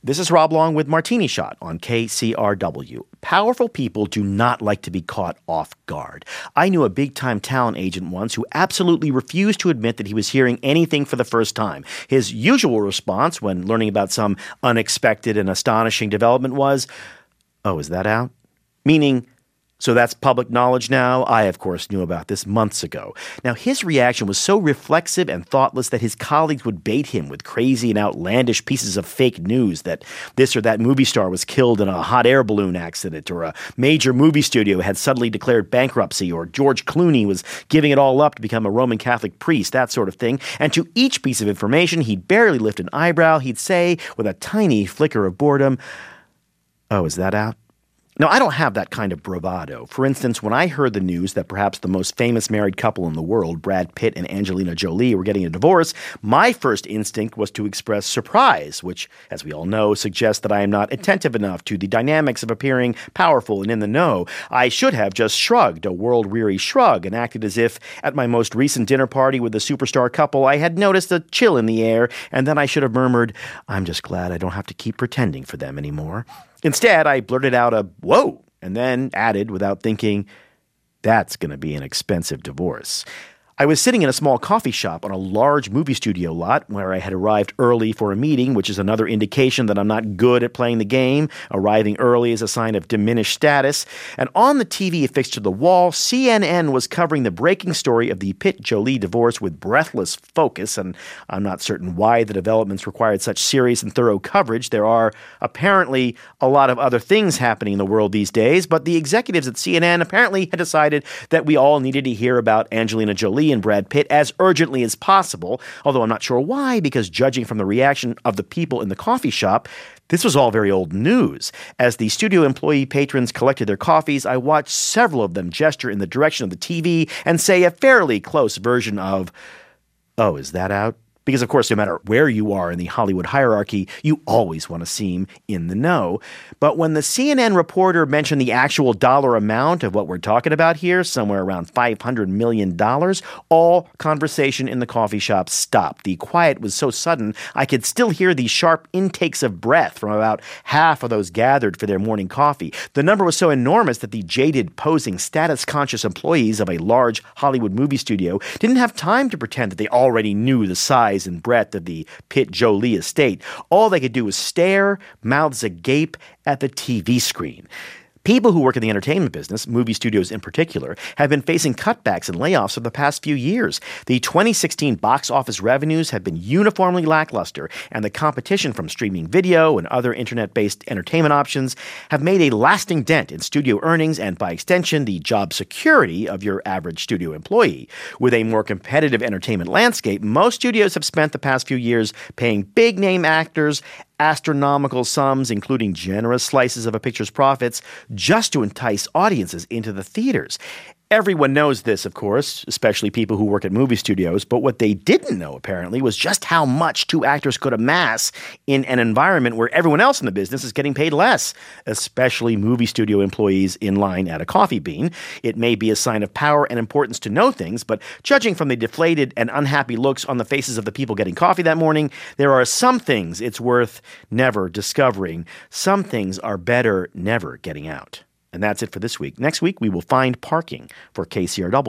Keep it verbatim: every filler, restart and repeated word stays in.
This is Rob Long with Martini Shot on K C R W. Powerful people do not like to be caught off guard. I knew a big-time talent agent once who absolutely refused to admit that he was hearing anything for the first time. His usual response when learning about some unexpected and astonishing development was, "Oh, is that out?" Meaning, so that's public knowledge now? I, of course, knew about this months ago. Now, his reaction was so reflexive and thoughtless that his colleagues would bait him with crazy and outlandish pieces of fake news that this or that movie star was killed in a hot air balloon accident, or a major movie studio had suddenly declared bankruptcy, or George Clooney was giving it all up to become a Roman Catholic priest, that sort of thing. And to each piece of information, he'd barely lift an eyebrow. He'd say, with a tiny flicker of boredom, "Oh, is that out?" Now, I don't have that kind of bravado. For instance, when I heard the news that perhaps the most famous married couple in the world, Brad Pitt and Angelina Jolie, were getting a divorce, my first instinct was to express surprise, which, as we all know, suggests that I am not attentive enough to the dynamics of appearing powerful and in the know. I should have just shrugged, a world-weary shrug, and acted as if, at my most recent dinner party with the superstar couple, I had noticed a chill in the air, and then I should have murmured, "I'm just glad I don't have to keep pretending for them anymore." Instead, I blurted out a "whoa," and then added, without thinking, "That's going to be an expensive divorce." I was sitting in a small coffee shop on a large movie studio lot where I had arrived early for a meeting, which is another indication that I'm not good at playing the game. Arriving early is a sign of diminished status. And on the T V affixed to the wall, C N N was covering the breaking story of the Pitt-Jolie divorce with breathless focus, and I'm not certain why the developments required such serious and thorough coverage. There are apparently a lot of other things happening in the world these days, but the executives at C N N apparently had decided that we all needed to hear about Angelina Jolie and Brad Pitt as urgently as possible, although I'm not sure why, because judging from the reaction of the people in the coffee shop, this was all very old news. As the studio employee patrons collected their coffees, I watched several of them gesture in the direction of the T V and say a fairly close version of, "Oh, is that out?" Because, of course, no matter where you are in the Hollywood hierarchy, you always want to seem in the know. But when the C N N reporter mentioned the actual dollar amount of what we're talking about here, somewhere around five hundred million dollars, all conversation in the coffee shop stopped. The quiet was so sudden, I could still hear the sharp intakes of breath from about half of those gathered for their morning coffee. The number was so enormous that the jaded, posing, status-conscious employees of a large Hollywood movie studio didn't have time to pretend that they already knew the size and breadth of the Pitt-Jolie estate. All they could do was stare, mouths agape, at the T V screen. People who work in the entertainment business, movie studios in particular, have been facing cutbacks and layoffs for the past few years. The twenty sixteen box office revenues have been uniformly lackluster, and the competition from streaming video and other internet-based entertainment options have made a lasting dent in studio earnings and, by extension, the job security of your average studio employee. With a more competitive entertainment landscape, most studios have spent the past few years paying big-name actors astronomical sums, including generous slices of a picture's profits, just to entice audiences into the theaters. Everyone knows this, of course, especially people who work at movie studios, but what they didn't know, apparently, was just how much two actors could amass in an environment where everyone else in the business is getting paid less, especially movie studio employees in line at a coffee bean. It may be a sign of power and importance to know things, but judging from the deflated and unhappy looks on the faces of the people getting coffee that morning, there are some things it's worth never discovering. Some things are better never getting out. And that's it for this week. Next week, we will find parking for K C R W.